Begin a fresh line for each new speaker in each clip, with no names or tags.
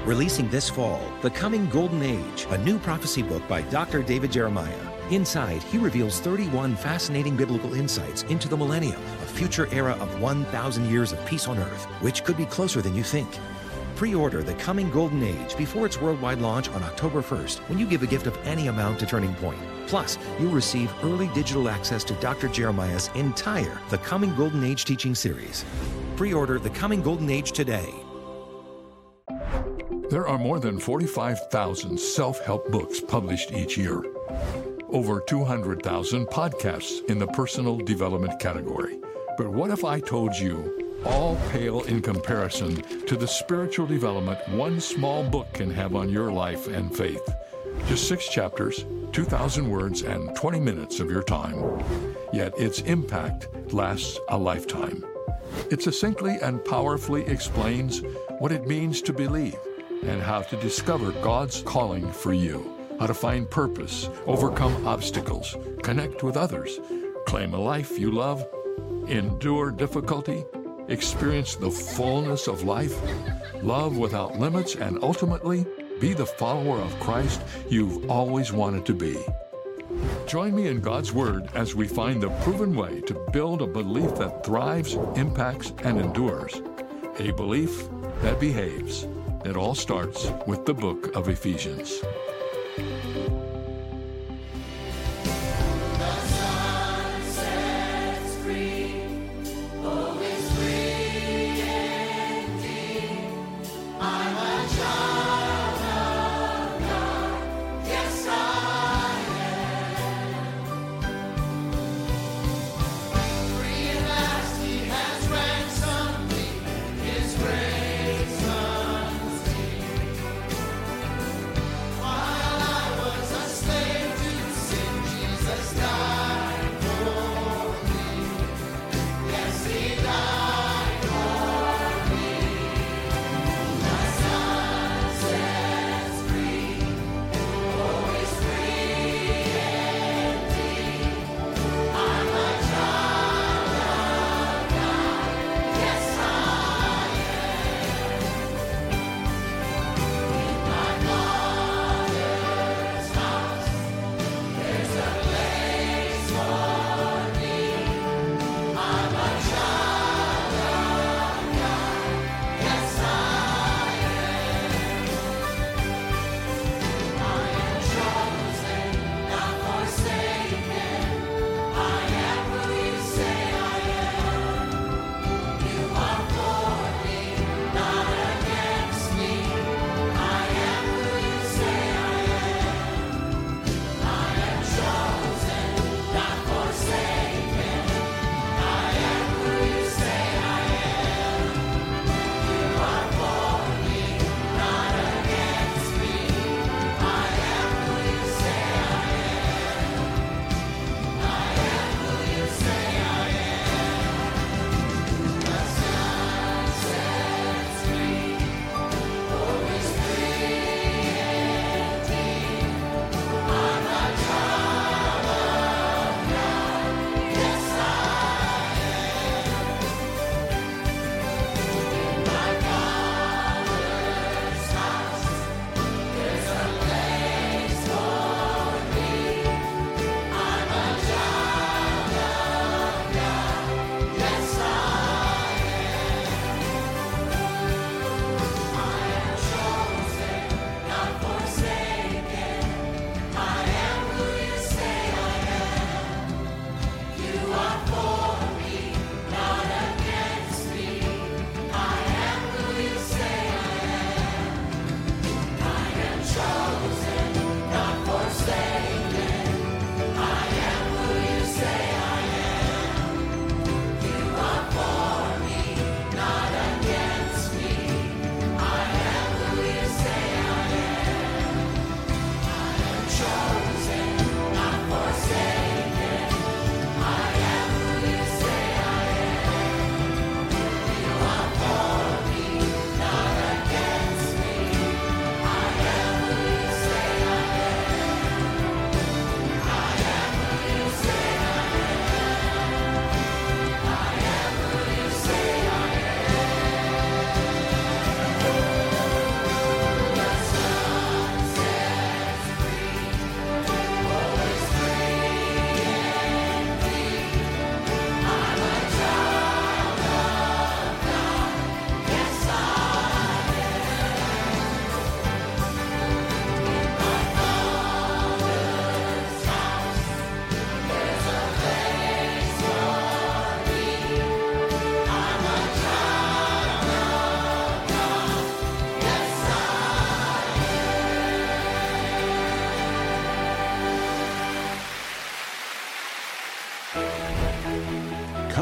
Releasing this fall, The Coming Golden Age, a new prophecy book by Dr. David Jeremiah. Inside, he reveals 31 fascinating biblical insights into the millennium, a future era of 1,000 years of peace on earth, which could be closer than you think. Pre-order The Coming Golden Age before its worldwide launch on October 1st when you give a gift of any amount to Turning Point. Plus, you'll receive early digital access to Dr. Jeremiah's entire The Coming Golden Age teaching series. Pre-order The Coming Golden Age today.
There are more than 45,000 self-help books published each year. Over 200,000 podcasts in the personal development category. But what if I told you all pale in comparison to the spiritual development one small book can have on your life and faith? Just 6 chapters, 2,000 words, and 20 minutes of your time. Yet its impact lasts a lifetime. It succinctly and powerfully explains what it means to believe and how to discover God's calling for you, how to find purpose, overcome obstacles, connect with others, claim a life you love, endure difficulty, experience the fullness of life, love without limits, and ultimately be the follower of Christ you've always wanted to be. Join me in God's Word as we find the proven way to build a belief that thrives, impacts, and endures. A belief that behaves. It all starts with the book of Ephesians.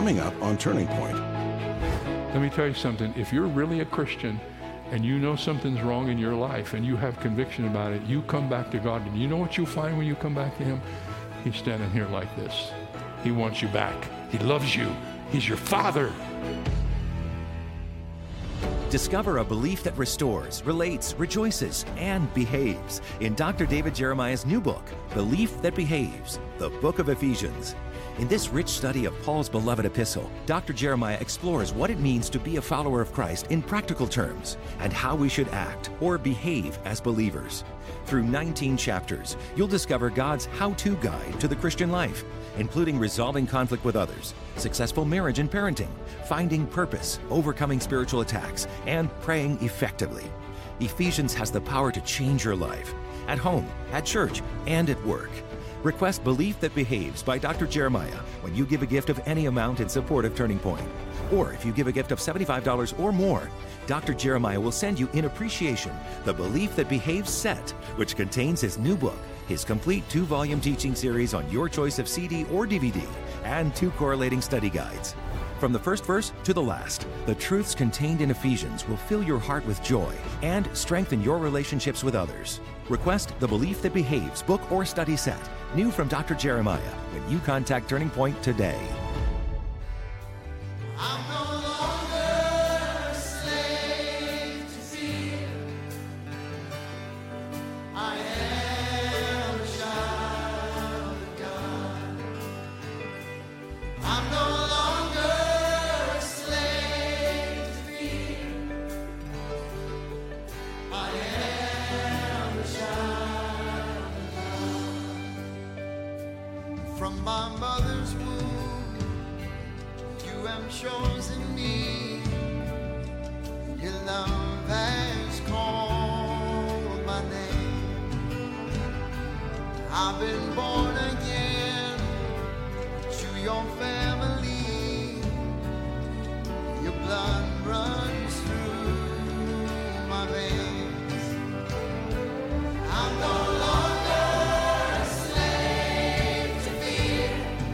coming up on Turning Point.
Let me tell you something. If you're really a Christian and you know something's wrong in your life and you have conviction about it, you come back to God, and you know what you'll find when you come back to Him? He's standing here like this. He wants you back. He loves you. He's your Father.
Discover a belief that restores, relates, rejoices, and behaves in Dr. David Jeremiah's new book, Belief That Behaves, the Book of Ephesians. In this rich study of Paul's beloved epistle, Dr. Jeremiah explores what it means to be a follower of Christ in practical terms and how we should act or behave as believers. Through 19 chapters, you'll discover God's how-to guide to the Christian life, including resolving conflict with others, successful marriage and parenting, finding purpose, overcoming spiritual attacks, and praying effectively. Ephesians has the power to change your life, at home, at church, and at work. Request Belief That Behaves by Dr. Jeremiah when you give a gift of any amount in support of Turning Point. Or if you give a gift of $75 or more, Dr. Jeremiah will send you in appreciation the Belief That Behaves set, which contains his new book, his complete 2-volume teaching series on your choice of CD or DVD, and 2 correlating study guides. From the first verse to the last, the truths contained in Ephesians will fill your heart with joy and strengthen your relationships with others. Request the Belief That Behaves book or study set, new from Dr. Jeremiah, when you contact Turning Point today.
I'm no longer a slave to fear. I am a child of God. I'm no longer a slave to fear. I am a child of God. From my mother's womb, you have chosen me. Your love has called my name. I've been born again to your family. Your blood runs through my veins. I'm no longer a slave to fear.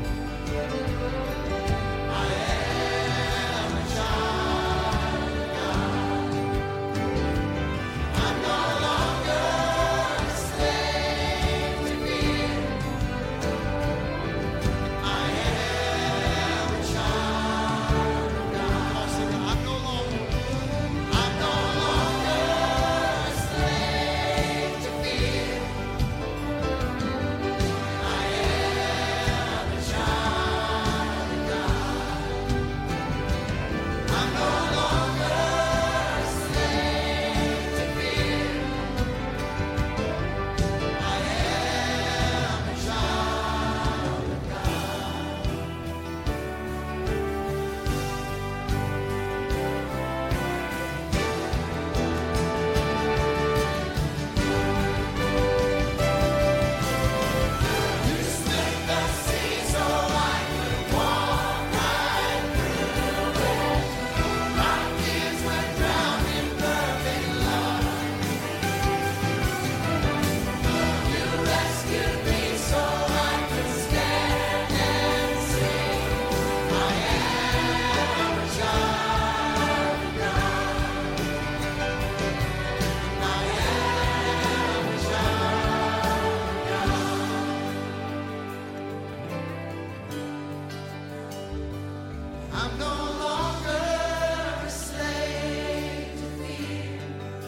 I'm no longer a slave to fear.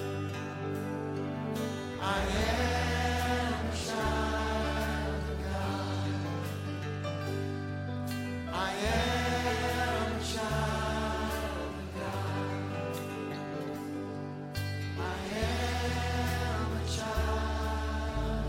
I am a child of God. I am a child of God. I am a child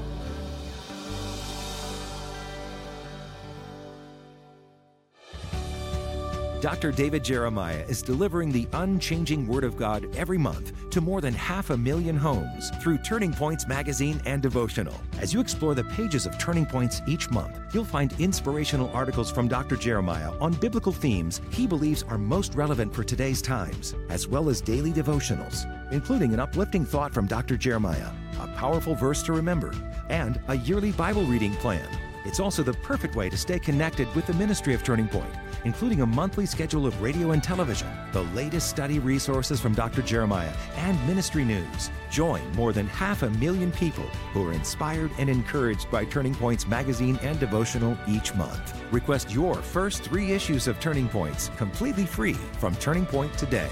of God.
Dr. David Jeremiah is delivering the unchanging Word of God every month to more than 500,000 homes through Turning Points magazine and devotional. As you explore the pages of Turning Points each month, you'll find inspirational articles from Dr. Jeremiah on biblical themes he believes are most relevant for today's times, as well as daily devotionals, including an uplifting thought from Dr. Jeremiah, a powerful verse to remember, and a yearly Bible reading plan. It's also the perfect way to stay connected with the ministry of Turning Point including a monthly schedule of radio and television, the latest study resources from Dr. Jeremiah, and ministry news. Join more than 500,000 people who are inspired and encouraged by Turning Point's magazine and devotional each month. Request your first 3 issues of Turning Points completely free from Turning Point today.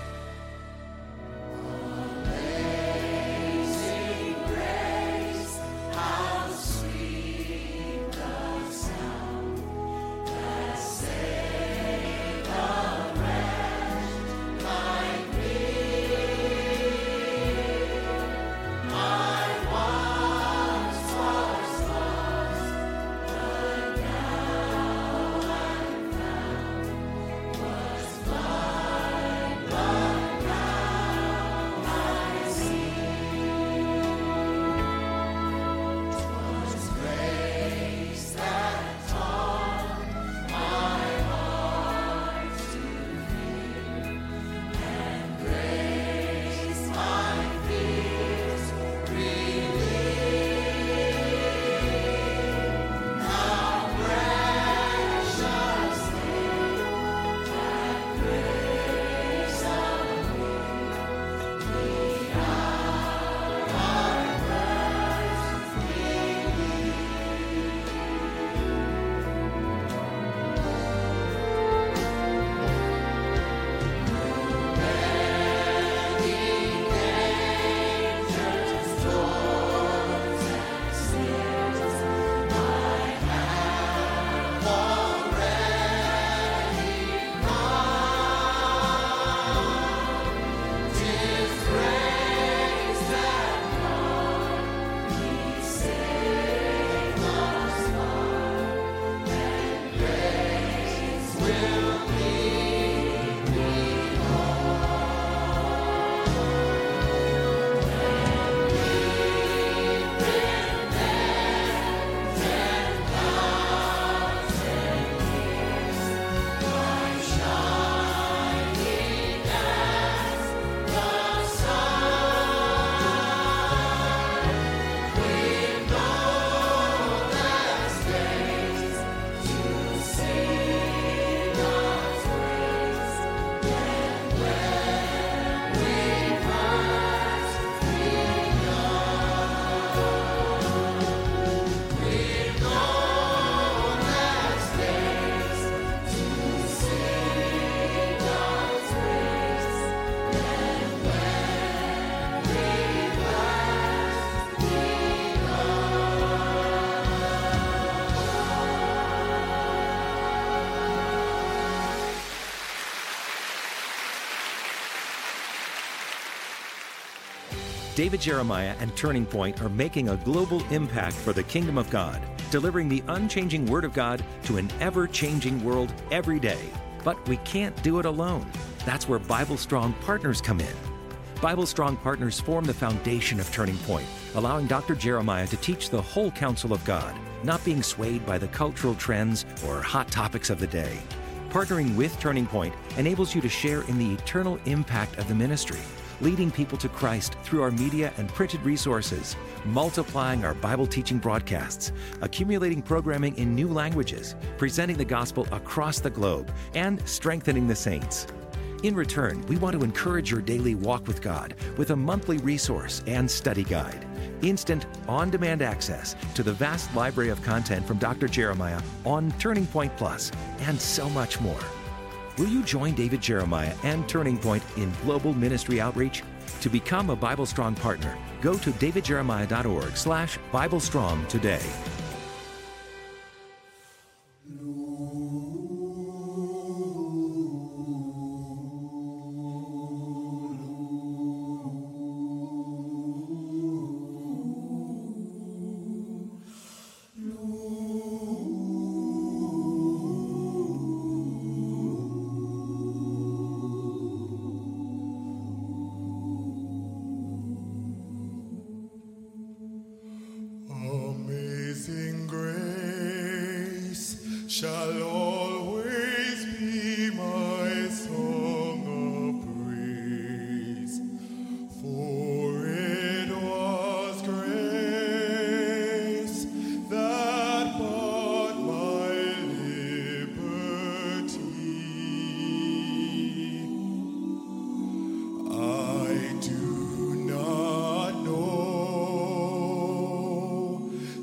David Jeremiah and Turning Point are making a global impact for the kingdom of God, delivering the unchanging Word of God to an ever-changing world every day. But we can't do it alone. That's where Bible Strong Partners come in. Bible Strong Partners form the foundation of Turning Point, allowing Dr. Jeremiah to teach the whole counsel of God, not being swayed by the cultural trends or hot topics of the day. Partnering with Turning Point enables you to share in the eternal impact of the ministry, leading people to Christ through our media and printed resources, multiplying our Bible teaching broadcasts, accumulating programming in new languages, presenting the gospel across the globe, and strengthening the saints. In return, we want to encourage your daily walk with God with a monthly resource and study guide, instant, on-demand access to the vast library of content from Dr. Jeremiah on Turning Point Plus, and so much more. Will you join David Jeremiah and Turning Point in global ministry outreach? To become a Bible Strong partner, go to davidjeremiah.org/BibleStrong today.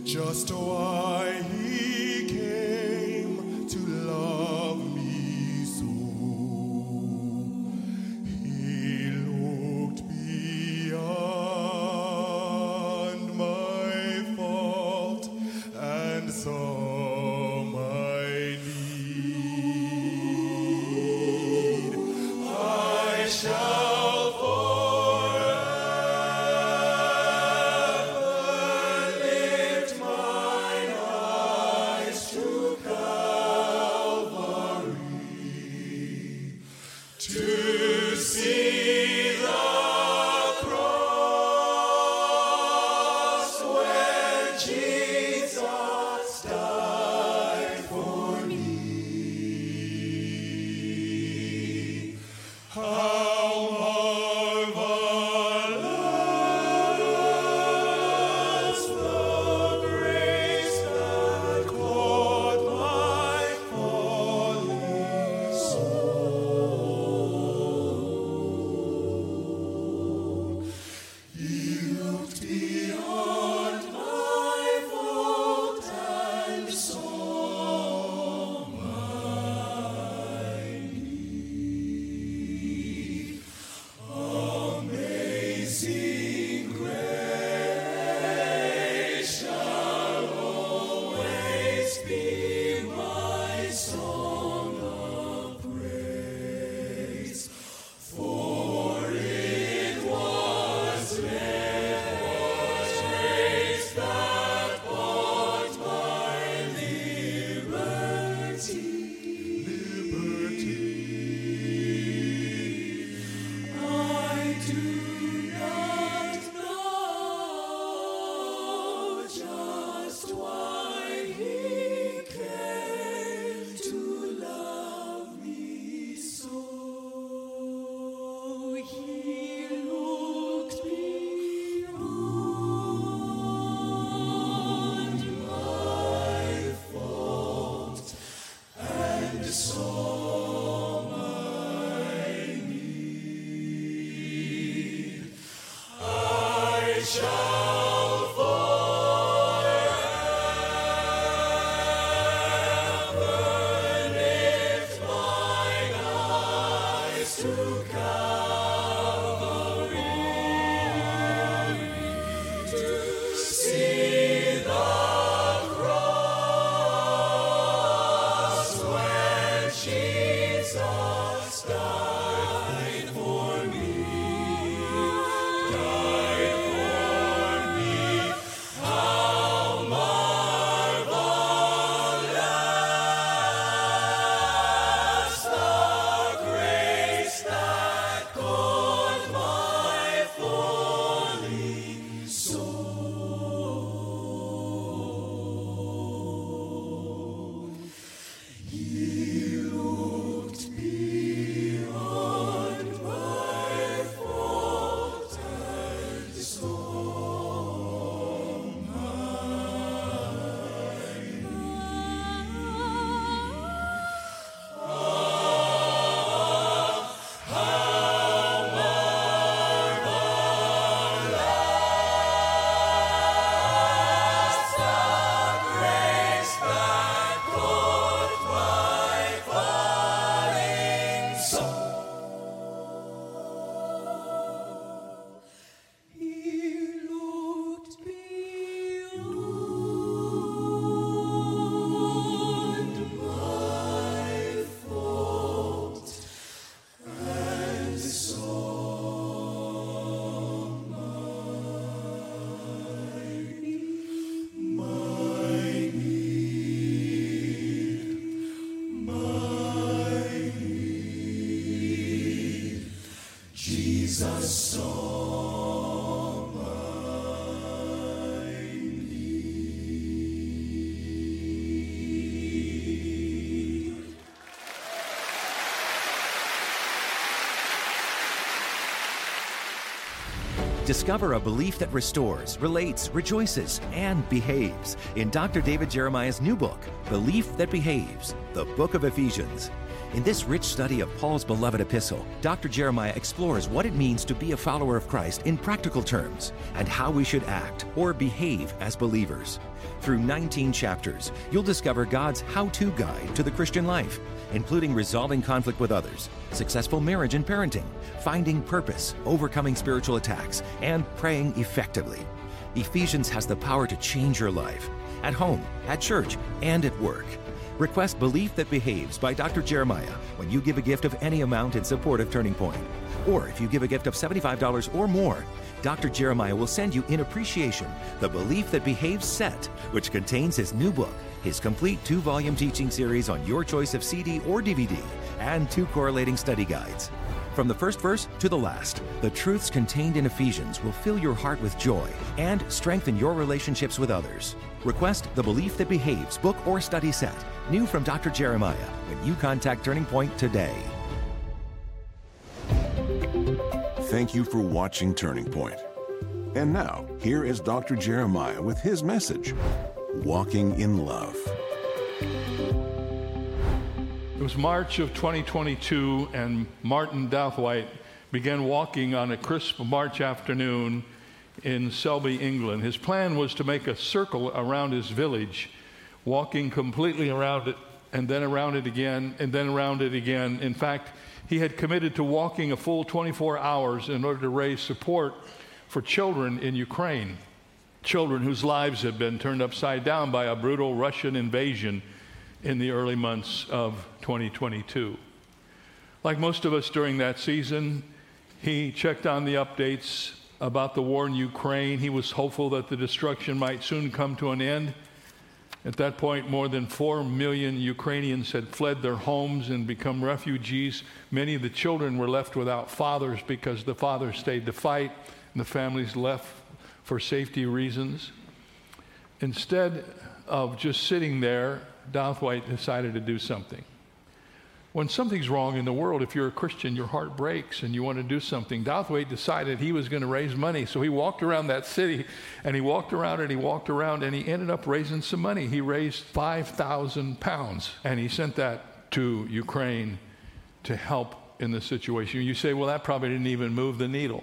just why he came to love me so. He looked beyond my fault and saw my need. I shall forever lift mine eyes to Calvary to see the cross where Jesus died for me. How marvelous the grace that caught my falling soul. He looked beyond my fault and saw my need. Amazing grace shall always be my song of praise, for it was grace that bought my liberty. I do not know just why he came to love me so. He looked beyond my fault and saw my need. I shall forever lift mine eyes to Calvary to see the cross where Jesus died for me. Died for me. How marvelous the grace that caught my falling soul. He looked beyond my fault and saw my need. How marvelous the grace that caught my falling soul. He looked beyond my fault and saw my need. Jesus saw my need.
Discover a belief that restores, relates, rejoices, and behaves in Dr. David Jeremiah's new book, Belief That Behaves, the Book of Ephesians. In this rich study of Paul's beloved epistle, Dr. Jeremiah explores what it means to be a follower of Christ in practical terms and how we should act or behave as believers. Through 19 chapters, you'll discover God's how-to guide to the Christian life, including resolving conflict with others, successful marriage and parenting, finding purpose, overcoming spiritual attacks, and praying effectively. Ephesians has the power to change your life, at home, at church, and at work. Request Belief That Behaves by Dr. Jeremiah when you give a gift of any amount in support of Turning Point. Or if you give a gift of $75 or more, Dr. Jeremiah will send you in appreciation the Belief That Behaves set, which contains his new book, his complete 2-volume teaching series on your choice of CD or DVD, and 2 correlating study guides. From the first verse to the last, the truths contained in Ephesians will fill your heart with joy and strengthen your relationships with others. Request the Belief That Behaves book or study set, new from Dr. Jeremiah, when you contact Turning Point today.
Thank you for watching Turning Point. And now, here is Dr. Jeremiah with his message, Walking in Love.
It was March of 2022, and Martin Douthwaite began walking on a crisp March afternoon in Selby, England. His plan was to make a circle around his village, walking completely around it, and then around it again, and then around it again. In fact, he had committed to walking a full 24 hours in order to raise support for children in Ukraine, children whose lives had been turned upside down by a brutal Russian invasion in the early months of 2022. Like most of us during that season, he checked on the updates about the war in Ukraine. He was hopeful that the destruction might soon come to an end. At that point, more than 4 million Ukrainians had fled their homes and become refugees. Many of the children were left without fathers because the fathers stayed to fight and the families left for safety reasons. Instead of just sitting there, Douthwaite decided to do something. When something's wrong in the world, if you're a Christian, your heart breaks and you want to do something. Douthwaite decided he was going to raise money. So he walked around that city, and he walked around and he walked around, and he ended up raising some money. He raised 5,000 pounds, and he sent that to Ukraine to help in the situation. You say, well, that probably didn't even move the needle.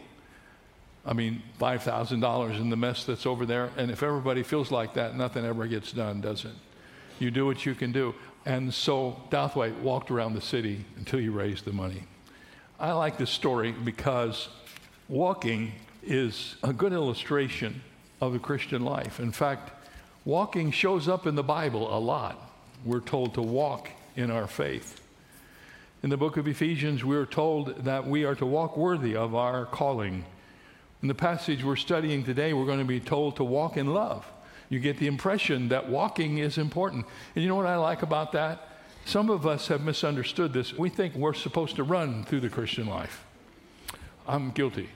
I mean, $5,000 in the mess that's over there. And if everybody feels like that, nothing ever gets done, does it? You do what you can do. And so Douthwaite walked around the city until he raised the money. I like this story because walking is a good illustration of the Christian life. In fact, walking shows up in the Bible a lot. We're told to walk in our faith. In the book of Ephesians, we're told that we are to walk worthy of our calling. In the passage we're studying today, we're going to be told to walk in love. You get the impression that walking is important. And you know what I like about that? Some of us have misunderstood this. We think we're supposed to run through the Christian life. I'm guilty.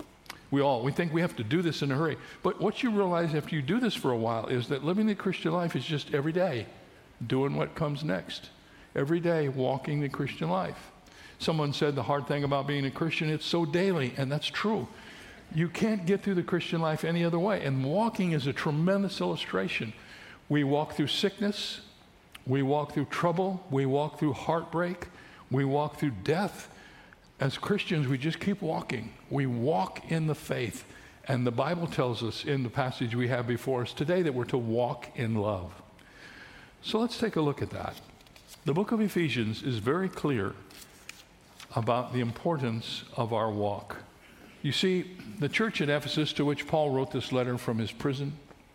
We think we have to do this in a hurry. But what you realize after you do this for a while is that living the Christian life is just every day doing what comes next. Every day walking the Christian life. Someone said the hard thing about being a Christian, it's so daily, and that's true. You can't get through the Christian life any other way. And walking is a tremendous illustration. We walk through sickness. We walk through trouble. We walk through heartbreak. We walk through death. As Christians, we just keep walking. We walk in the faith. And the Bible tells us in the passage we have before us today that we're to walk in love. So let's take a look at that. The book of Ephesians is very clear about the importance of our walk. You see, the church at Ephesus, to which Paul wrote this letter from his prison,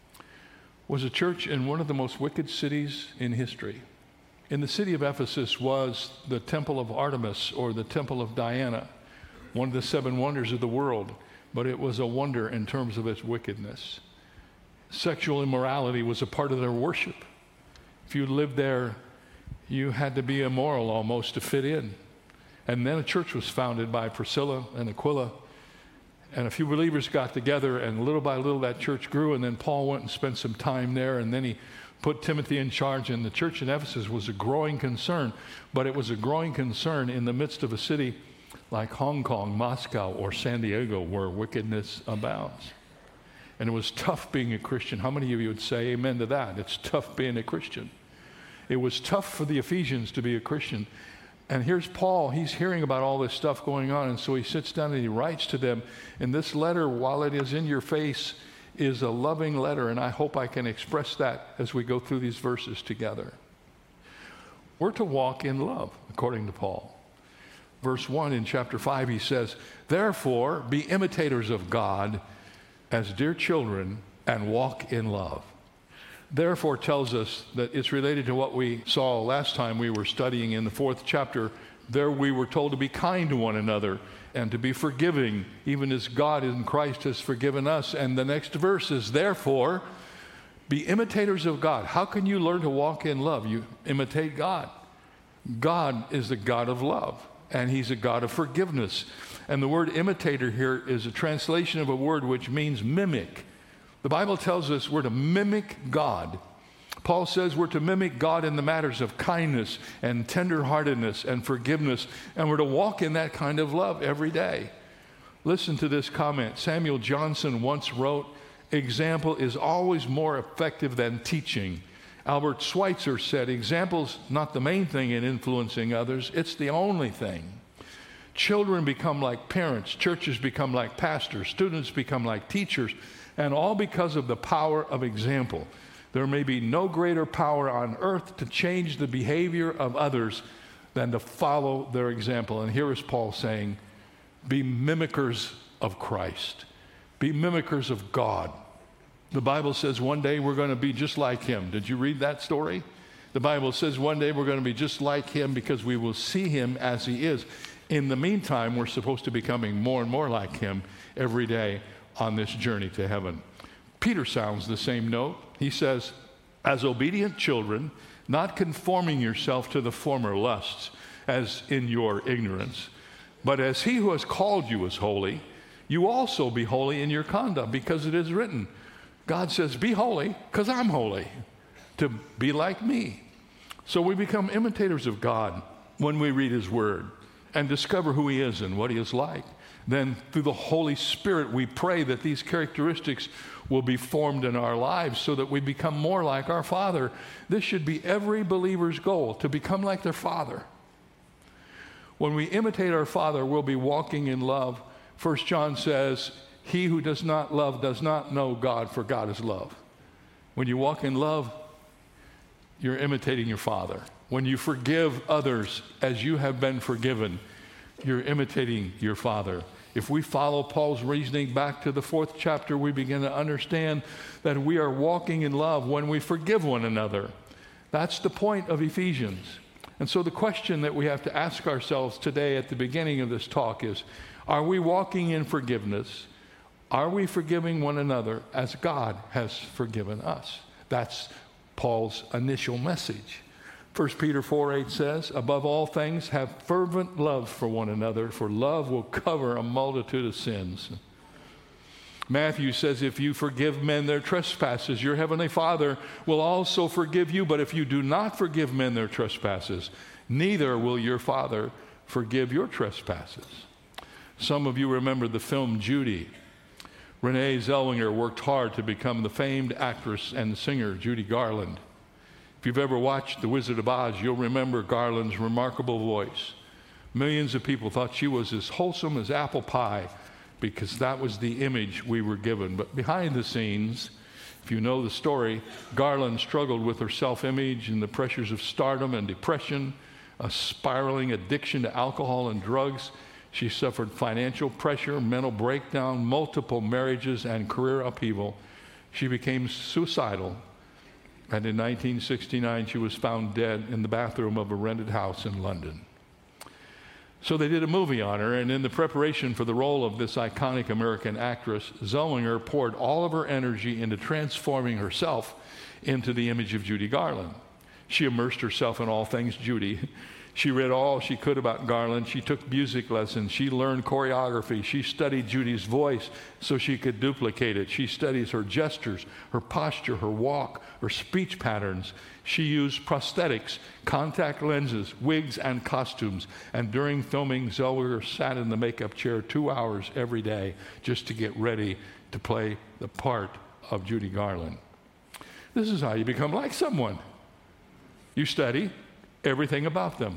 was a church in one of the most wicked cities in history. In the city of Ephesus was the temple of Artemis, or the temple of Diana, one of the 7 wonders of the world, but it was a wonder in terms of its wickedness. Sexual immorality was a part of their worship. If you lived there, you had to be immoral almost to fit in. And then a church was founded by Priscilla and Aquila, and a few believers got together, and little by little that church grew, and then Paul went and spent some time there, and then he put Timothy in charge, and the church in Ephesus was a growing concern, but it was a growing concern in the midst of a city like Hong Kong, Moscow, or San Diego, where wickedness abounds. And it was tough being a Christian. How many of you would say amen to that? It's tough being a Christian. It was tough for the Ephesians to be a Christian. And here's Paul. He's hearing about all this stuff going on, and so he sits down and he writes to them. And this letter, while it is in your face, is a loving letter, and I hope I can express that as we go through these verses together. We're to walk in love, according to Paul. Verse 1 in chapter 5, he says, "Therefore, be imitators of God as dear children and walk in love." Therefore tells us that it's related to what we saw last time we were studying in the 4th chapter. There we were told to be kind to one another and to be forgiving, even as God in Christ has forgiven us. And the next verse is, "Therefore, be imitators of God." How can you learn to walk in love? You imitate God. God is the God of love, and he's a God of forgiveness. And the word imitator here is a translation of a word which means mimic. The Bible tells us we're to mimic God. Paul says we're to mimic God in the matters of kindness and tenderheartedness and forgiveness, and we're to walk in that kind of love every day. Listen to this comment. Samuel Johnson once wrote, "Example is always more effective than teaching." Albert Schweitzer said, "Example's not the main thing in influencing others, it's the only thing." Children become like parents, churches become like pastors, students become like teachers, and all because of the power of example. There may be no greater power on earth to change the behavior of others than to follow their example. And here is Paul saying, be mimickers of Christ. Be mimickers of God. The Bible says one day we're going to be just like him. Did you read that story? The Bible says one day we're going to be just like him because we will see him as he is. In the meantime, we're supposed to be becoming more and more like him every day on this journey to heaven. Peter sounds the same note. He says, "As obedient children, not conforming yourself to the former lusts, as in your ignorance, but as he who has called you is holy, you also be holy in your conduct, because it is written." God says, be holy because I'm holy, to be like me. So we become imitators of God when we read his word and discover who he is and what he is like. Then through the Holy Spirit, we pray that these characteristics will be formed in our lives so that we become more like our Father. This should be every believer's goal, to become like their Father. When we imitate our Father, we'll be walking in love. 1 John says, "He who does not love does not know God, for God is love." When you walk in love, you're imitating your Father. When you forgive others as you have been forgiven, you're imitating your Father. If we follow Paul's reasoning back to the 4th chapter, we begin to understand that we are walking in love when we forgive one another. That's the point of Ephesians. And so the question that we have to ask ourselves today at the beginning of this talk is, are we walking in forgiveness? Are we forgiving one another as God has forgiven us? That's Paul's initial message. 1 Peter 4:8 says, "Above all things, have fervent love for one another, for love will cover a multitude of sins." Matthew says, "If you forgive men their trespasses, your heavenly Father will also forgive you. But if you do not forgive men their trespasses, neither will your Father forgive your trespasses." Some of you remember the film Judy. Renee Zellweger worked hard to become the famed actress and singer Judy Garland. If you've ever watched The Wizard of Oz, you'll remember Garland's remarkable voice. Millions of people thought she was as wholesome as apple pie because that was the image we were given. But behind the scenes, if you know the story, Garland struggled with her self-image and the pressures of stardom and depression, a spiraling addiction to alcohol and drugs. She suffered financial pressure, mental breakdown, multiple marriages, and career upheaval. She became suicidal. And in 1969, she was found dead in the bathroom of a rented house in London. So they did a movie on her, and in the preparation for the role of this iconic American actress, Zellweger poured all of her energy into transforming herself into the image of Judy Garland. She immersed herself in all things Judy. She read all she could about Garland. She took music lessons. She learned choreography. She studied Judy's voice so she could duplicate it. She studies her gestures, her posture, her walk, her speech patterns. She used prosthetics, contact lenses, wigs, and costumes. And during filming, Zellweger sat in the makeup chair 2 hours every day just to get ready to play the part of Judy Garland. This is how you become like someone. You study everything about them.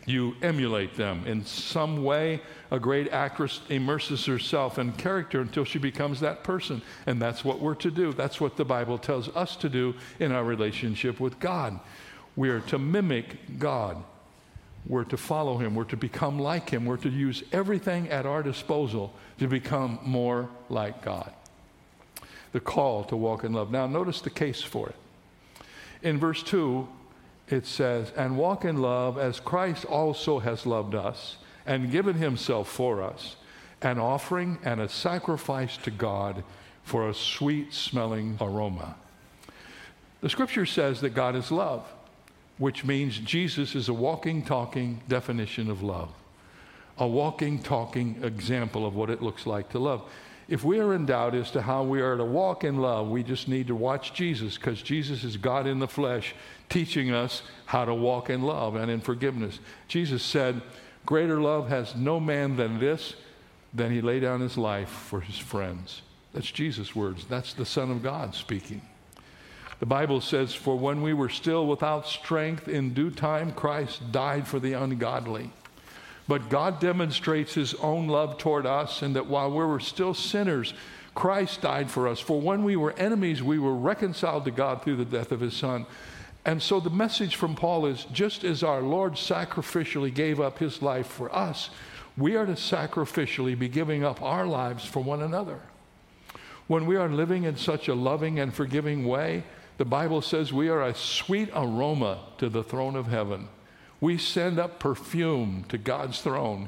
You emulate them. In some way, a great actress immerses herself in character until she becomes that person. And that's what we're to do. That's what the Bible tells us to do in our relationship with God. We are to mimic God. We're to follow him. We're to become like him. We're to use everything at our disposal to become more like God. The call to walk in love. Now, notice the case for it. In verse 2, it says, and walk in love as Christ also has loved us and given himself for us, an offering and a sacrifice to God for a sweet-smelling aroma. The scripture says that God is love, which means Jesus is a walking, talking definition of love, a walking, talking example of what it looks like to love. If we are in doubt as to how we are to walk in love, we just need to watch Jesus, because Jesus is God in the flesh, teaching us how to walk in love and in forgiveness. Jesus said, greater love has no man than this, than he lay down his life for his friends. That's Jesus' words. That's the Son of God speaking. The Bible says, for when we were still without strength, in due time Christ died for the ungodly. But God demonstrates his own love toward us, and that while we were still sinners, Christ died for us. For when we were enemies, we were reconciled to God through the death of his Son. And so the message from Paul is, just as our Lord sacrificially gave up his life for us, we are to sacrificially be giving up our lives for one another. When we are living in such a loving and forgiving way, the Bible says we are a sweet aroma to the throne of heaven. We send up perfume to God's throne.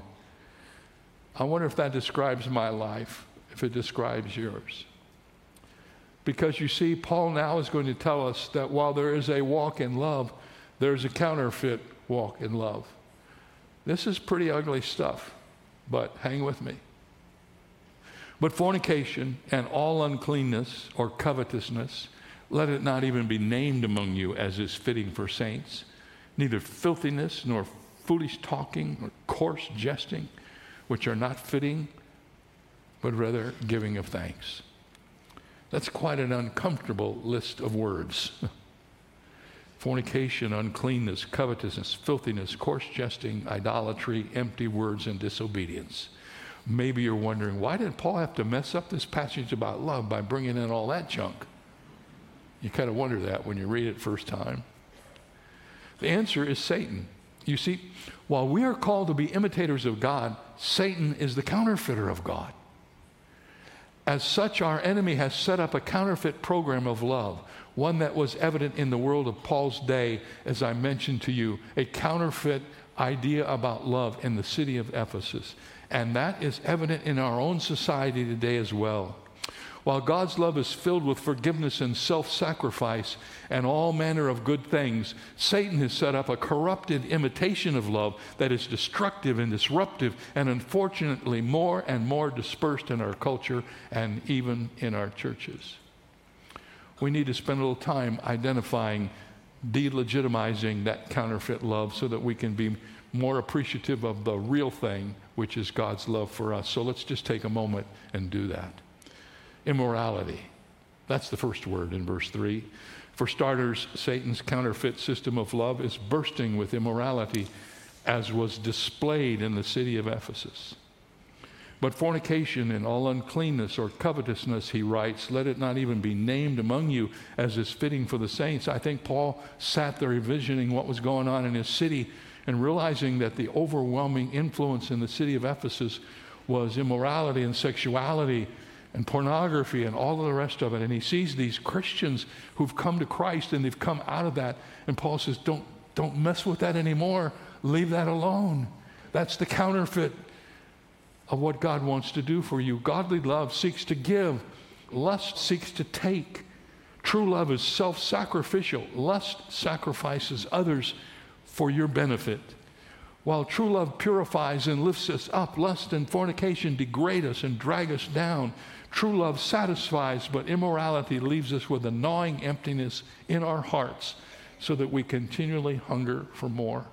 I wonder if that describes my life, if it describes yours. Because you see, Paul now is going to tell us that while there is a walk in love, there's a counterfeit walk in love. This is pretty ugly stuff, but hang with me. But fornication and all uncleanness or covetousness, let it not even be named among you as is fitting for saints. Neither filthiness, nor foolish talking, nor coarse jesting, which are not fitting, but rather giving of thanks. That's quite an uncomfortable list of words. Fornication, uncleanness, covetousness, filthiness, coarse jesting, idolatry, empty words, and disobedience. Maybe you're wondering, why did Paul have to mess up this passage about love by bringing in all that junk? You kind of wonder that when you read it first time. The answer is Satan. You see, while we are called to be imitators of God, Satan is the counterfeiter of God. As such, our enemy has set up a counterfeit program of love, one that was evident in the world of Paul's day, as I mentioned to you, a counterfeit idea about love in the city of Ephesus. And that is evident in our own society today as well. While God's love is filled with forgiveness and self-sacrifice and all manner of good things, Satan has set up a corrupted imitation of love that is destructive and disruptive and unfortunately more and more dispersed in our culture and even in our churches. We need to spend a little time identifying, delegitimizing that counterfeit love so that we can be more appreciative of the real thing, which is God's love for us. So let's just take a moment and do that. Immorality. That's the first word in verse 3. For starters, Satan's counterfeit system of love is bursting with immorality, as was displayed in the city of Ephesus. But fornication and all uncleanness or covetousness, he writes, let it not even be named among you as is fitting for the saints. I think Paul sat there envisioning what was going on in his city and realizing that the overwhelming influence in the city of Ephesus was immorality and sexuality and pornography and all of the rest of it. And he sees these Christians who've come to Christ and they've come out of that. And Paul says, don't mess with that anymore. Leave that alone. That's the counterfeit of what God wants to do for you. Godly love seeks to give. Lust seeks to take. True love is self-sacrificial. Lust sacrifices others for your benefit. While true love purifies and lifts us up, lust and fornication degrade us and drag us down. True love satisfies, but immorality leaves us with a gnawing emptiness in our hearts so that we continually hunger for more.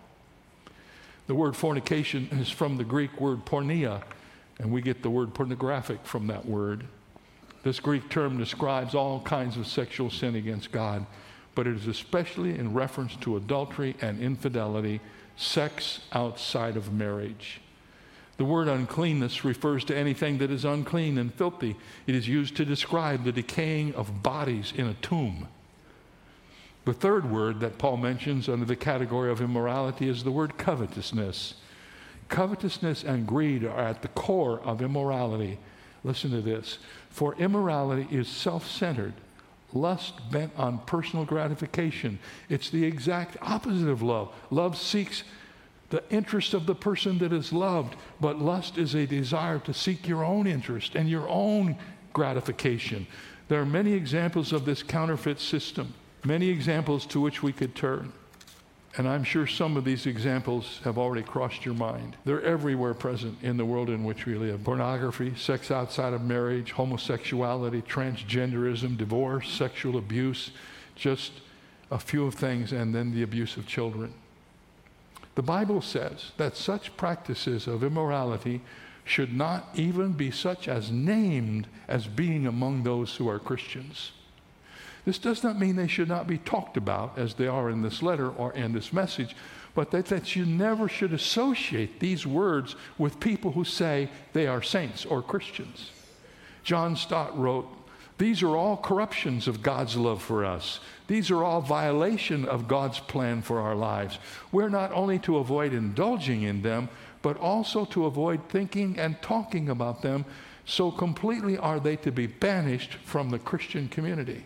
The word fornication is from the Greek word porneia, and we get the word pornographic from that word. This Greek term describes all kinds of sexual sin against God, but it is especially in reference to adultery and infidelity sex outside of marriage. The word uncleanness refers to anything that is unclean and filthy. It is used to describe the decaying of bodies in a tomb. The third word that Paul mentions under the category of immorality is the word covetousness. Covetousness and greed are at the core of immorality. Listen to this. For immorality is self-centered, lust bent on personal gratification. It's the exact opposite of love. Love seeks the interest of the person that is loved, but lust is a desire to seek your own interest and your own gratification. There are many examples of this counterfeit system, many examples to which we could turn. And I'm sure some of these examples have already crossed your mind. They're everywhere present in the world in which we live. Pornography, sex outside of marriage, homosexuality, transgenderism, divorce, sexual abuse, just a few of things, and then the abuse of children. The Bible says that such practices of immorality should not even be such as named as being among those who are Christians. This does not mean they should not be talked about as they are in this letter or in this message, but that you never should associate these words with people who say they are saints or Christians. John Stott wrote, "These are all corruptions of God's love for us. These are all violation of God's plan for our lives. We're not only to avoid indulging in them, but also to avoid thinking and talking about them, so completely are they to be banished from the Christian community."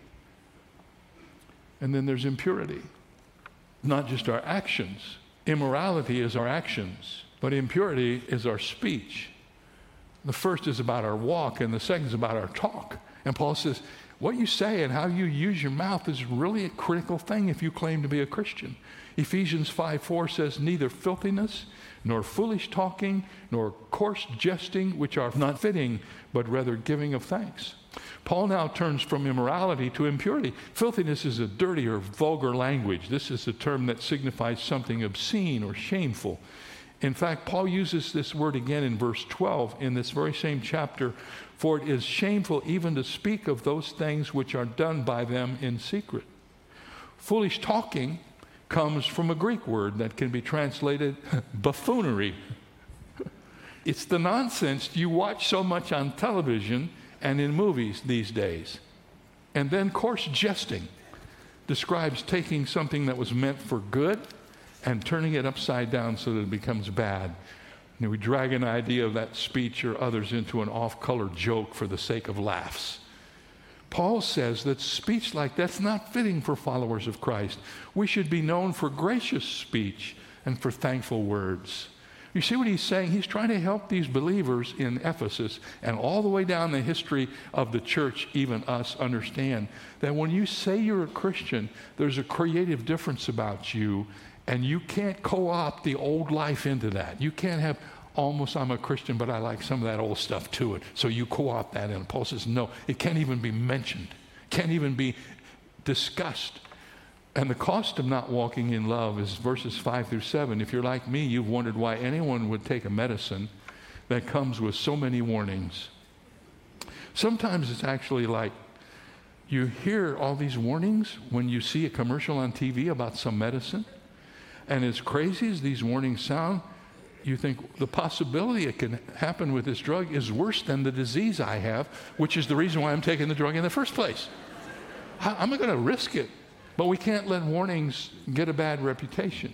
And then there's impurity. Not just our actions. Immorality is our actions, but impurity is our speech. The first is about our walk, and the second is about our talk. And Paul says, what you say and how you use your mouth is really a critical thing if you claim to be a Christian. Ephesians 5:4 says, "Neither filthiness, nor foolish talking, nor coarse jesting, which are not fitting, but rather giving of thanks." Paul now turns from immorality to impurity. Filthiness is a dirty or vulgar language. This is a term that signifies something obscene or shameful. In fact, Paul uses this word again in verse 12 in this very same chapter. "For it is shameful even to speak of those things which are done by them in secret." Foolish talking comes from a Greek word that can be translated buffoonery. It's the nonsense you watch so much on television and in movies these days. And then coarse jesting describes taking something that was meant for good and turning it upside down so that it becomes bad. And we drag an idea of that speech or others into an off-color joke for the sake of laughs. Paul says that speech like that's not fitting for followers of Christ. We should be known for gracious speech and for thankful words. You see what he's saying? He's trying to help these believers in Ephesus and all the way down the history of the church, even us, understand that when you say you're a Christian, there's a creative difference about you, and you can't co-opt the old life into that. You can't have almost, I'm a Christian, but I like some of that old stuff to it. So you co-opt that in. Paul says, no, it can't even be mentioned. Can't even be discussed. And the cost of not walking in love is verses 5 through 7. If you're like me, you've wondered why anyone would take a medicine that comes with so many warnings. Sometimes it's actually like you hear all these warnings when you see a commercial on TV about some medicine. And as crazy as these warnings sound, you think the possibility it can happen with this drug is worse than the disease I have, which is the reason why I'm taking the drug in the first place. How am I going to risk it? But we can't let warnings get a bad reputation.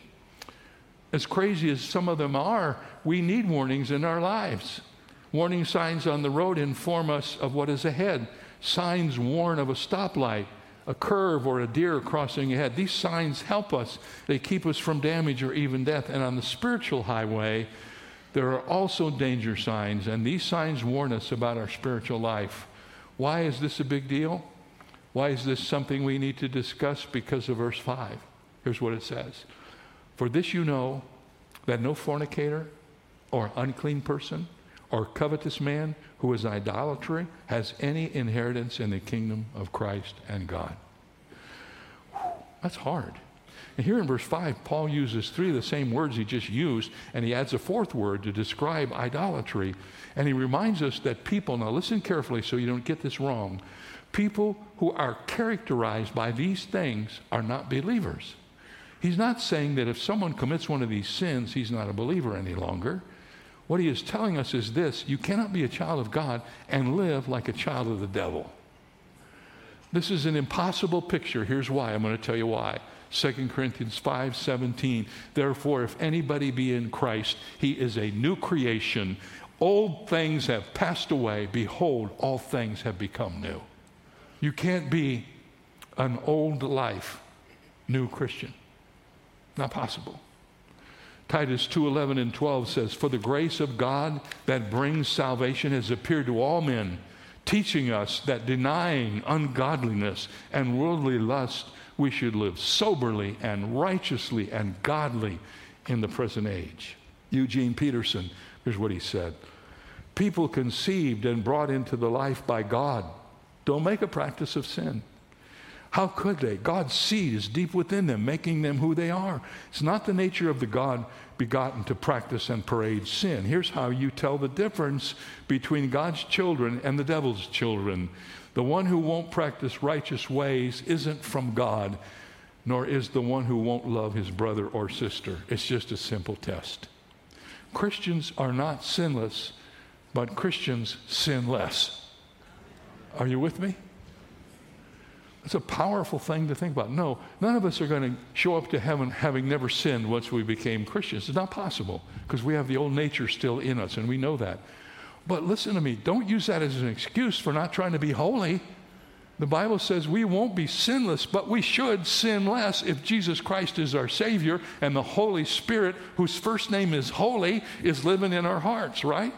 As crazy as some of them are, we need warnings in our lives. Warning signs on the road inform us of what is ahead. Signs warn of a stoplight, a curve, or a deer crossing ahead. These signs help us. They keep us from damage or even death. And on the spiritual highway, there are also danger signs, and these signs warn us about our spiritual life. Why is this a big deal? Why is this something we need to discuss? Because of verse 5. Here's what it says. "For this you know, that no fornicator or unclean person or covetous man who is idolatry has any inheritance in the kingdom of Christ and God." That's hard. And here in verse 5, Paul uses 3 of the same words he just used, and he adds a 4th word to describe idolatry. And he reminds us that people, now listen carefully so you don't get this wrong, people who are characterized by these things are not believers. He's not saying that if someone commits one of these sins, he's not a believer any longer. What he is telling us is this: you cannot be a child of God and live like a child of the devil. This is an impossible picture. Here's why. I'm going to tell you why. 2 Corinthians 5:17. Therefore, if anybody be in Christ, he is a new creation. Old things have passed away. Behold, all things have become new. You can't be an old life new Christian. Not possible. Titus 2:11 and 12 says, for the grace of God that brings salvation has appeared to all men, teaching us that denying ungodliness and worldly lust, we should live soberly and righteously and godly in the present age. Eugene Peterson, here's what he said: people conceived and brought into the life by God don't make a practice of sin. How could they? God's seed is deep within them, making them who they are. It's not the nature of the God begotten to practice and parade sin. Here's how you tell the difference between God's children and the devil's children. The one who won't practice righteous ways isn't from God, nor is the one who won't love his brother or sister. It's just a simple test. Christians are not sinless, but Christians sin less. Are you with me? It's a powerful thing to think about. No, none of us are going to show up to heaven having never sinned once we became Christians. It's not possible, because we have the old nature still in us, and we know that. But listen to me, don't use that as an excuse for not trying to be holy. The Bible says we won't be sinless, but we should sin less if Jesus Christ is our Savior and the Holy Spirit, whose first name is holy, is living in our hearts, right?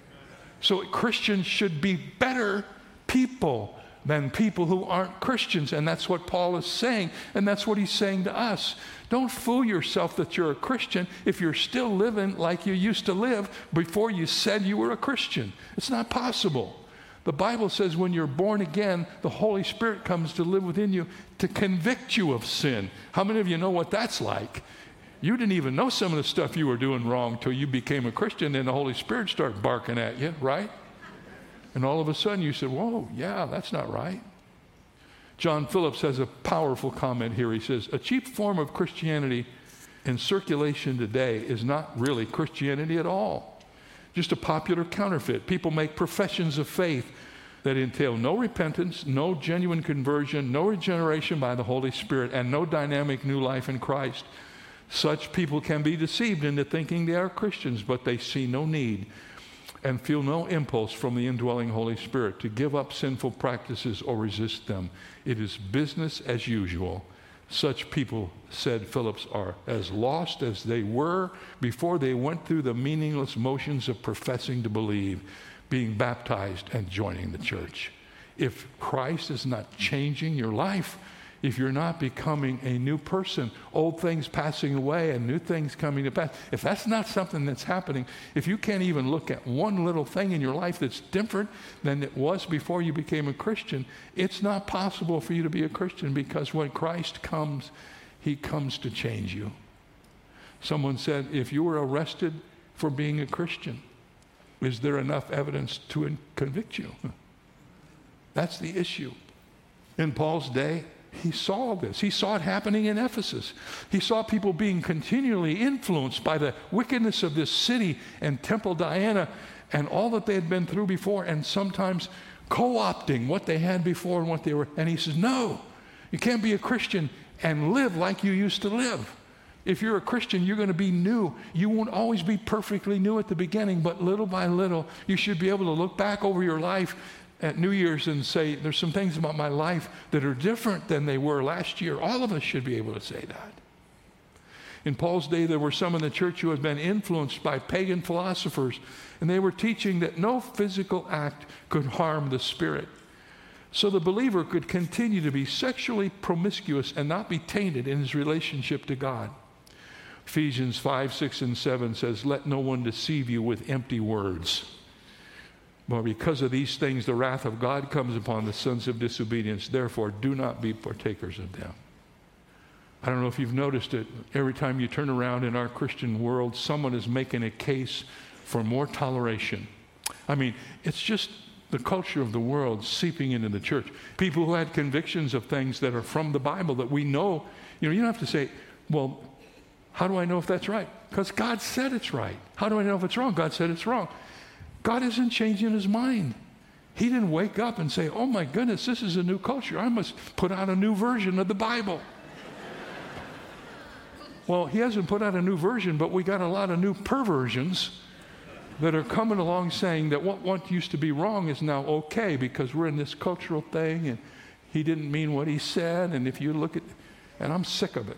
So Christians should be better people than people who aren't Christians. And that's what Paul is saying, and that's what he's saying to us. Don't fool yourself that you're a Christian if you're still living like you used to live before you said you were a Christian. It's not possible. The Bible says when you're born again, the Holy Spirit comes to live within you to convict you of sin. How many of you know what that's like? You didn't even know some of the stuff you were doing wrong till you became a Christian, and the Holy Spirit started barking at you, right? And all of a sudden you said, whoa, yeah, that's not right. John Phillips has a powerful comment here. He says, a cheap form of Christianity in circulation today is not really Christianity at all. Just a popular counterfeit. People make professions of faith that entail no repentance, no genuine conversion, no regeneration by the Holy Spirit, and no dynamic new life in Christ. Such people can be deceived into thinking they are Christians, but they see no need and feel no impulse from the indwelling Holy Spirit to give up sinful practices or resist them. It is business as usual. Such people, said Phillips, are as lost as they were before they went through the meaningless motions of professing to believe, being baptized, and joining the church. If Christ is not changing your life, if you're not becoming a new person, old things passing away and new things coming to pass, if that's not something that's happening, if you can't even look at one little thing in your life that's different than it was before you became a Christian, it's not possible for you to be a Christian, because when Christ comes, he comes to change you. Someone said, if you were arrested for being a Christian, is there enough evidence to convict you? That's the issue. In Paul's day, he saw this. He saw it happening in Ephesus. He saw people being continually influenced by the wickedness of this city and Temple Diana and all that they had been through before, and sometimes co-opting what they had before and what they were. And he says, no, you can't be a Christian and live like you used to live. If you're a Christian, you're going to be new. You won't always be perfectly new at the beginning, but little by little, you should be able to look back over your life at New Year's and say, there's some things about my life that are different than they were last year. All of us should be able to say that. In Paul's day, there were some in the church who had been influenced by pagan philosophers, and they were teaching that no physical act could harm the spirit. So the believer could continue to be sexually promiscuous and not be tainted in his relationship to God. Ephesians 5, 6, and 7 says, let no one deceive you with empty words. But because of these things, the wrath of God comes upon the sons of disobedience. Therefore, do not be partakers of them. I don't know if you've noticed it. Every time you turn around in our Christian world, someone is making a case for more toleration. I mean, it's just the culture of the world seeping into the church. People who had convictions of things that are from the Bible that we know. You know, you don't have to say, Well, how do I know if that's right? Because God said it's right. How do I know if it's wrong? God said it's wrong. God isn't changing his mind. He didn't wake up and say, oh my goodness, this is a new culture. I must put out a new version of the Bible. Well, he hasn't put out a new version, but we got a lot of new perversions that are coming along saying that what used to be wrong is now okay because we're in this cultural thing and he didn't mean what he said. And if you look at, and I'm sick of it.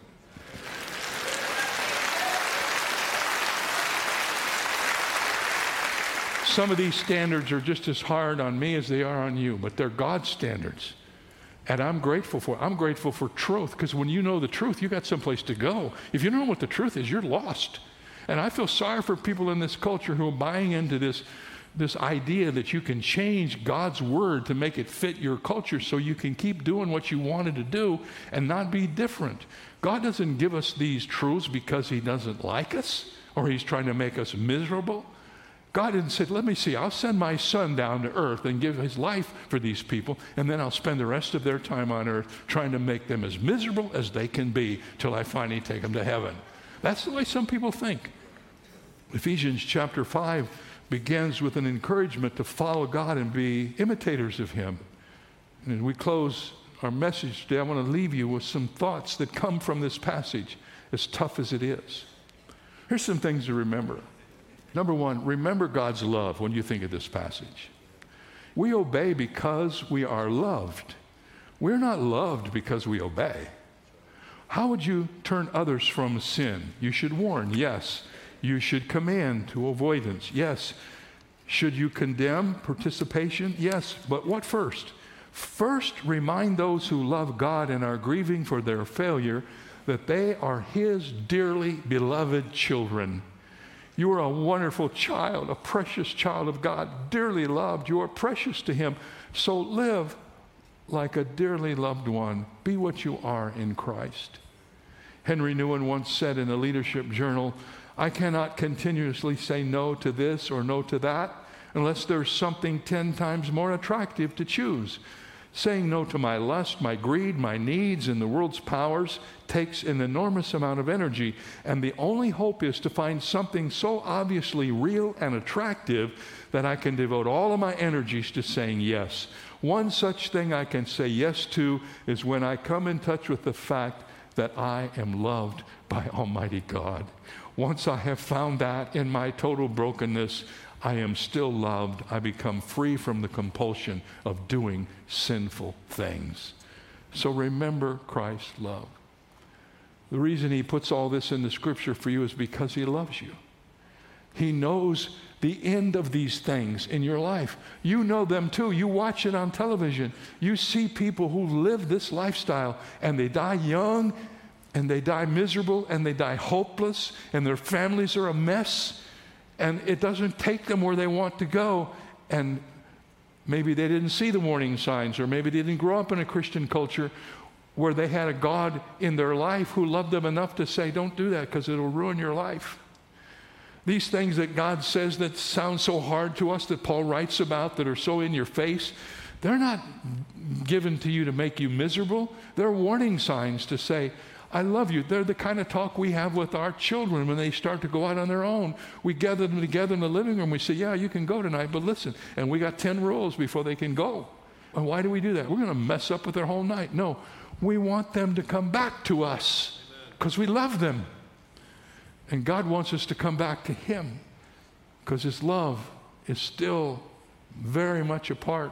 Some of these standards are just as hard on me as they are on you, but they're God's standards. And I'm grateful for it. I'm grateful for truth, because when you know the truth, you got someplace to go. If you don't know what the truth is, you're lost. And I feel sorry for people in this culture who are buying into this idea that you can change God's word to make it fit your culture so you can keep doing what you wanted to do and not be different. God doesn't give us these truths because he doesn't like us or he's trying to make us miserable. God didn't say, let me see, I'll send my son down to earth and give his life for these people, and then I'll spend the rest of their time on earth trying to make them as miserable as they can be till I finally take them to heaven. That's the way some people think. Ephesians chapter 5 begins with an encouragement to follow God and be imitators of him. And as we close our message today, I want to leave you with some thoughts that come from this passage, as tough as it is. Here's some things to remember. Number one, remember God's love when you think of this passage. We obey because we are loved. We're not loved because we obey. How would you turn others from sin? You should warn, yes. You should command to avoidance, yes. Should you condemn participation? Yes. But what first? First, remind those who love God and are grieving for their failure that they are his dearly beloved children. You are a wonderful child, a precious child of God, dearly loved. You are precious to him. So live like a dearly loved one. Be what you are in Christ. Henry Nouwen once said in a leadership journal, I cannot continuously say no to this or no to that unless there's something 10 times more attractive to choose. Saying no to my lust, my greed, my needs, and the world's powers takes an enormous amount of energy, and the only hope is to find something so obviously real and attractive that I can devote all of my energies to saying yes. One such thing I can say yes to is when I come in touch with the fact that I am loved by Almighty God. Once I have found that in my total brokenness, I am still loved. I become free from the compulsion of doing sinful things. So remember Christ's love. The reason he puts all this in the scripture for you is because he loves you. He knows the end of these things in your life. You know them too. You watch it on television. You see people who live this lifestyle and they die young and they die miserable and they die hopeless and their families are a mess. And it doesn't take them where they want to go. And maybe they didn't see the warning signs, or maybe they didn't grow up in a Christian culture where they had a God in their life who loved them enough to say, don't do that because it'll ruin your life. These things that God says that sound so hard to us, that Paul writes about, that are so in your face, they're not given to you to make you miserable. They're warning signs to say, I love you. They're the kind of talk we have with our children when they start to go out on their own. We gather them together in the living room. We say, yeah, you can go tonight, but listen. And we got 10 rules before they can go. And why do we do that? We're going to mess up with their whole night. No, we want them to come back to us because we love them. And God wants us to come back to him because his love is still very much a part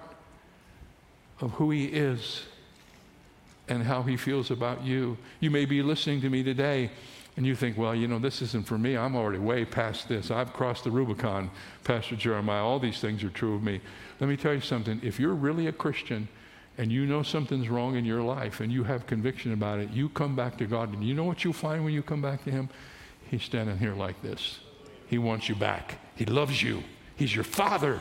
of who he is and how he feels about you. You may be listening to me today and you think, well, this isn't for me. I'm already way past this. I've crossed the Rubicon, Pastor Jeremiah. All these things are true of me. Let me tell you something. If you're really a Christian and you know something's wrong in your life and you have conviction about it, you come back to God. And you know what you'll find when you come back to him? He's standing here like this. He wants you back. He loves you. He's your Father.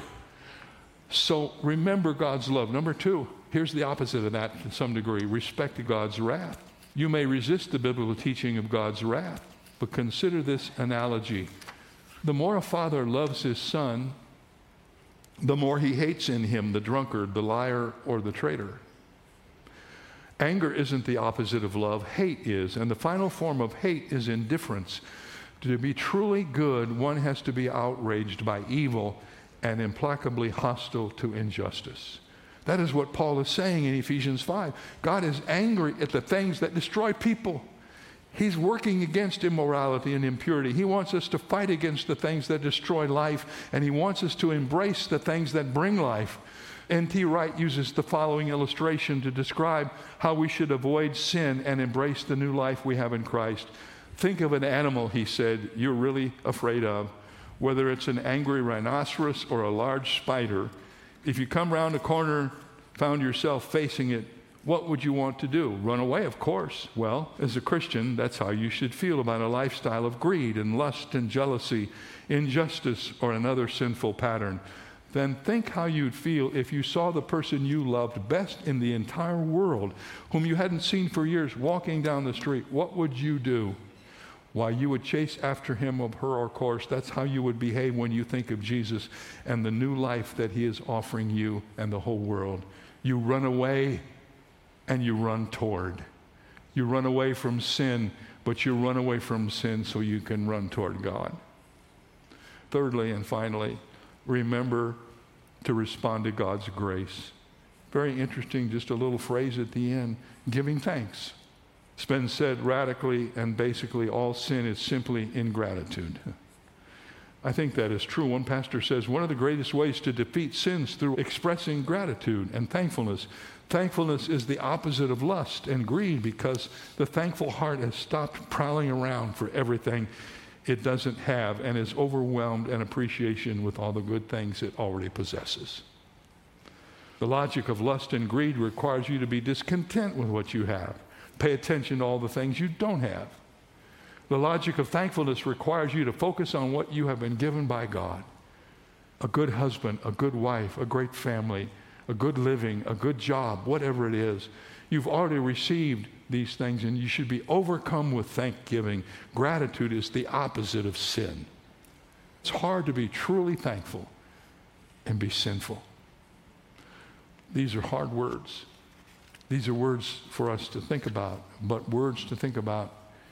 So remember God's love. Number 2, here's the opposite of that to some degree. Respect God's wrath. You may resist the biblical teaching of God's wrath, but consider this analogy. The more a father loves his son, the more he hates in him the drunkard, the liar, or the traitor. Anger isn't the opposite of love. Hate is. And the final form of hate is indifference. To be truly good, one has to be outraged by evil and implacably hostile to injustice. That is what Paul is saying in Ephesians 5. God is angry at the things that destroy people. He's working against immorality and impurity. He wants us to fight against the things that destroy life, and he wants us to embrace the things that bring life. N.T. Wright uses the following illustration to describe how we should avoid sin and embrace the new life we have in Christ. Think of an animal, he said, you're really afraid of, whether it's an angry rhinoceros or a large spider. If you come around a corner, found yourself facing it, what would you want to do? Run away, of course. Well, as a Christian, that's how you should feel about a lifestyle of greed and lust and jealousy, injustice, or another sinful pattern. Then think how you'd feel if you saw the person you loved best in the entire world, whom you hadn't seen for years, walking down the street. What would you do? Why, you would chase after him or her, of course. That's how you would behave when you think of Jesus and the new life that he is offering you and the whole world. You run away and you run toward. You run away from sin, but you run away from sin so you can run toward God. Thirdly and finally, remember to respond to God's grace. Very interesting, just a little phrase at the end, giving thanks. It's been said radically and basically all sin is simply ingratitude. I think that is true. One pastor says one of the greatest ways to defeat sin is through expressing gratitude and thankfulness. Thankfulness is the opposite of lust and greed because the thankful heart has stopped prowling around for everything it doesn't have and is overwhelmed in appreciation with all the good things it already possesses. The logic of lust and greed requires you to be discontent with what you have. Pay attention to all the things you don't have. The logic of thankfulness requires you to focus on what you have been given by God. A good husband, a good wife, a great family, a good living, a good job, whatever it is. You've already received these things and you should be overcome with thanksgiving. Gratitude is the opposite of sin. It's hard to be truly thankful and be sinful. These are hard words. These are words for us to think about, but words to think about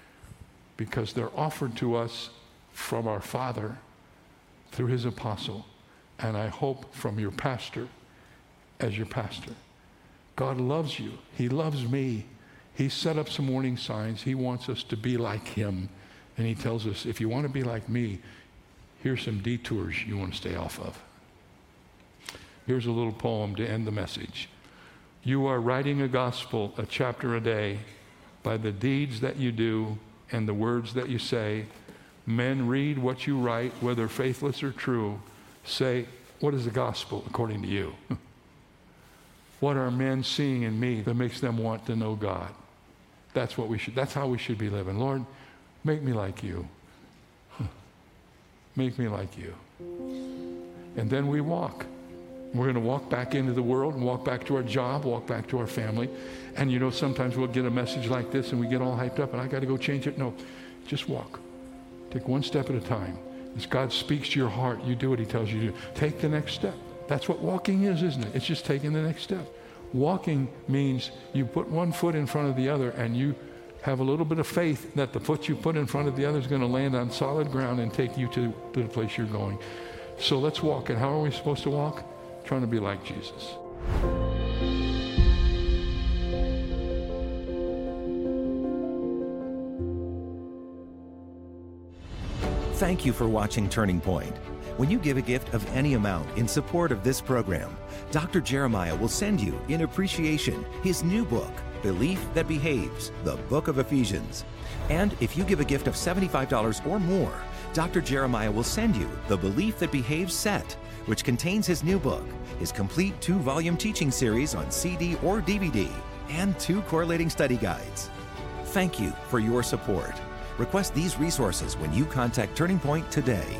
because they're offered to us from our Father through his apostle, and I hope from your pastor as your pastor. God loves you. He loves me. He set up some warning signs. He wants us to be like him, and he tells us, if you want to be like me, here's some detours you want to stay off of. Here's a little poem to end the message. You are writing a gospel, a chapter a day, by the deeds that you do and the words that you say. Men read what you write, whether faithless or true. Say, what is the gospel according to you? What are men seeing in me that makes them want to know God? That's how we should be living. Lord, make me like you. Make me like you. And then we walk. We're going to walk back into the world and walk back to our job, walk back to our family. And you know, sometimes we'll get a message like this and we get all hyped up and I got to go change it. No, just walk. Take one step at a time. As God speaks to your heart, you do what he tells you to do. Take the next step. That's what walking is, isn't it? It's just taking the next step. Walking means you put one foot in front of the other and you have a little bit of faith that the foot you put in front of the other is going to land on solid ground and take you to the place you're going. So let's walk. And how are we supposed to walk? Trying to be like Jesus.
Thank you for watching Turning Point. When you give a gift of any amount in support of this program, Dr. Jeremiah will send you, in appreciation, his new book, Belief That Behaves, the Book of Ephesians. And if you give a gift of $75 or more, Dr. Jeremiah will send you the Belief That Behaves set, which contains his new book, his complete 2-volume teaching series on CD or DVD, and 2 correlating study guides. Thank you for your support. Request these resources when you contact Turning Point today.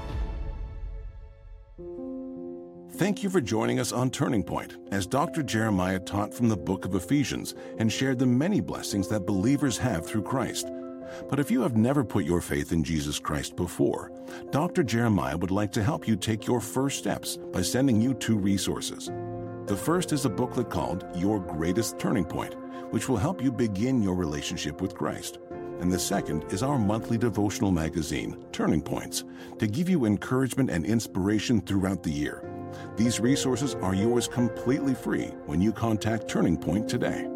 Thank you for joining us on Turning Point as Dr. Jeremiah taught from the book of Ephesians and shared the many blessings that believers have through Christ. But if you have never put your faith in Jesus Christ before, Dr. Jeremiah would like to help you take your first steps by sending you 2 resources. The first is a booklet called Your Greatest Turning Point, which will help you begin your relationship with Christ. And the second is our monthly devotional magazine, Turning Points, to give you encouragement and inspiration throughout the year. These resources are yours completely free when you contact Turning Point today.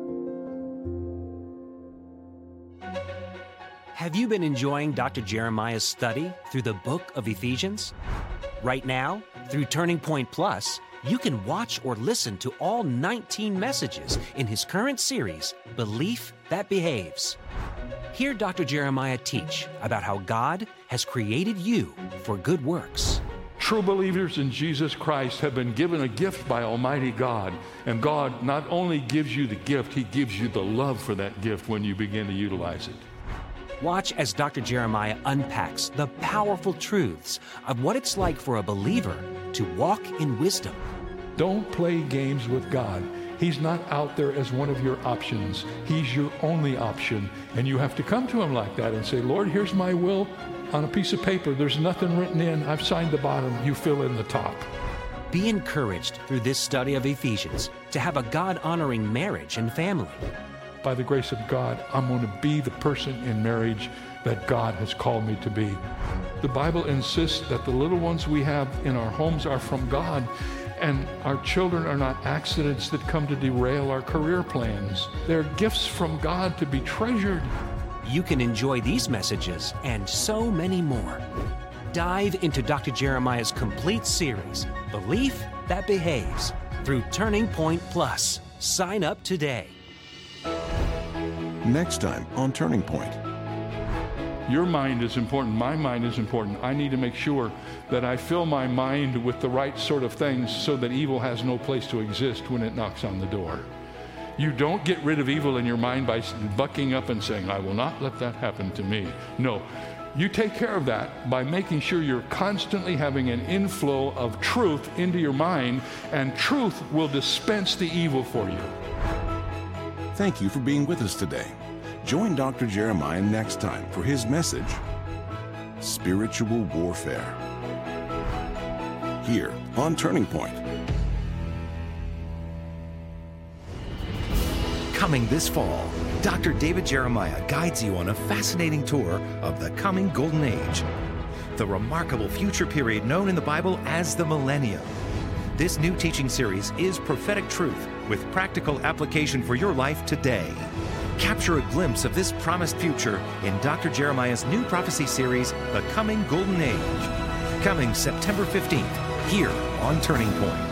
Have you been enjoying Dr. Jeremiah's study through the book of Ephesians? Right now, through Turning Point Plus, you can watch or listen to all 19 messages in his current series, Belief That Behaves. Hear Dr. Jeremiah teach about how God has created you for good works.
True believers in Jesus Christ have been given a gift by Almighty God. And God not only gives you the gift, He gives you the love for that gift when you begin to utilize it.
Watch as Dr. Jeremiah unpacks the powerful truths of what it's like for a believer to walk in wisdom.
Don't play games with God. He's not out there as one of your options. He's your only option. And you have to come to Him like that and say, Lord, here's my will on a piece of paper. There's nothing written in. I've signed the bottom. You fill in the top.
Be encouraged through this study of Ephesians to have a God-honoring marriage and family.
By the grace of God, I'm going to be the person in marriage that God has called me to be. The Bible insists that the little ones we have in our homes are from God, and our children are not accidents that come to derail our career plans. They're gifts from God to be treasured.
You can enjoy these messages and so many more. Dive into Dr. Jeremiah's complete series, Belief That Behaves, through Turning Point Plus. Sign up today.
Next time on Turning Point.
Your mind is important. My mind is important. I need to make sure that I fill my mind with the right sort of things so that evil has no place to exist when it knocks on the door. You don't get rid of evil in your mind by bucking up and saying, I will not let that happen to me. No, you take care of that by making sure you're constantly having an inflow of truth into your mind, and truth will dispense the evil for you.
Thank you for being with us today. Join Dr. Jeremiah next time for his message, Spiritual Warfare, here on Turning Point.
Coming this fall, Dr. David Jeremiah guides you on a fascinating tour of the coming Golden Age, the remarkable future period known in the Bible as the Millennium. This new teaching series is prophetic truth with practical application for your life today. Capture a glimpse of this promised future in Dr. Jeremiah's new prophecy series, The Coming Golden Age, coming September 15th, here on Turning Point.